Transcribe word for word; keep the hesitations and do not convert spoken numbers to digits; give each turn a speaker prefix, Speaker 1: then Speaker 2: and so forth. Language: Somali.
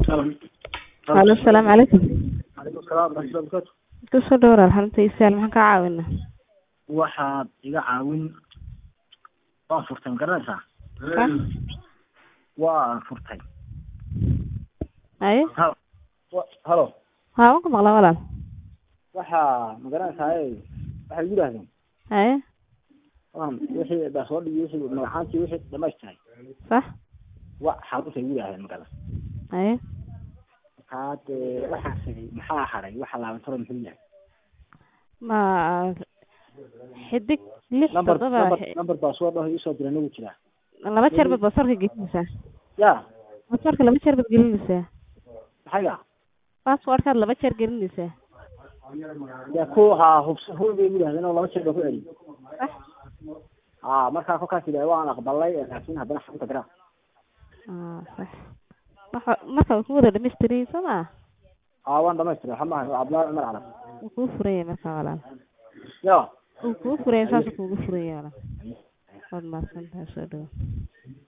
Speaker 1: Halo, assalaamu calaykum.
Speaker 2: Calaykum salaam warahmatullahi wabarakatuh.
Speaker 1: Ku soo dhawaad alxamta isaal maxaan ka caawinaa?
Speaker 2: Waxaad iga caawin waa furtay garanaysaa?
Speaker 1: Ha?
Speaker 2: Waa furtay.
Speaker 1: Aye?
Speaker 2: Ha- wa- Halo.
Speaker 1: Ha, waan ku maqlaa walaal.
Speaker 2: Waxaa ma garanaysaa waxay igu yidhaahdeen
Speaker 1: Aye?
Speaker 2: waan wixii baasword iyo wixii magacaantii wixii dhamaystiray
Speaker 1: Sax?
Speaker 2: wa xarunta igu yidhaahdeen magala
Speaker 1: Aye?
Speaker 2: markaad eh, waxaas maxaa haray waxa laaban toro muxuu yahay
Speaker 1: Ma xidig lix
Speaker 2: number
Speaker 1: toddoba
Speaker 2: number number baasword oo ii soo diray nagu jiraa
Speaker 1: laba jeer baad basarka gelinaysaa.
Speaker 2: ya
Speaker 1: Basarka laba jeer baad gelinaysaa.
Speaker 2: maxayga
Speaker 1: Passwordkaad laba jeer gelinaysaa.
Speaker 2: ya ku ha hubs hubay igu yidhaahdeen oo laba jeer baa ku celi
Speaker 1: Sax?
Speaker 2: ah markaa kolkaas ilaa waan aqbalay laakiin haddana xarunta garaa
Speaker 1: Ah, sax. Waxa marka ku wada dhamaystiray sama?
Speaker 2: ah waan dhamaystiray waxa maaha ablaad mar arag
Speaker 1: Wuu kuu furay marka walaal.
Speaker 2: ya
Speaker 1: Wuu kuu furay saas kuugu furay walaal. Waad mahadsantahay soo dhawaad.